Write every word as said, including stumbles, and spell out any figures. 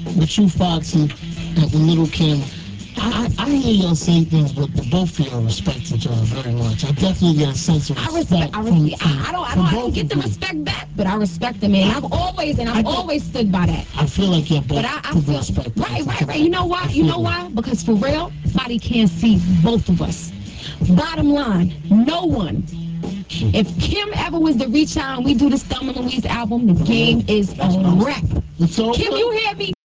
with you, Foxy, and, and Little Kim. I, I, I hear y'all say things, but the both of y'all respect each other very much. I definitely get a sense of I respect. respect. I, from, respect from, I, I don't. I from don't. I both don't get of the you. respect back, but I respect them, man. I've always and I've I, always stood by that. I feel like you're both But I, I super feel respect. right, right, right. You know why? You know why? Because for real, somebody can't see both of us. Bottom line, no one. If Kim ever was to reach out and we do this Thelma and Louise album, the game is a wrap. It's over. Kim, you hear me?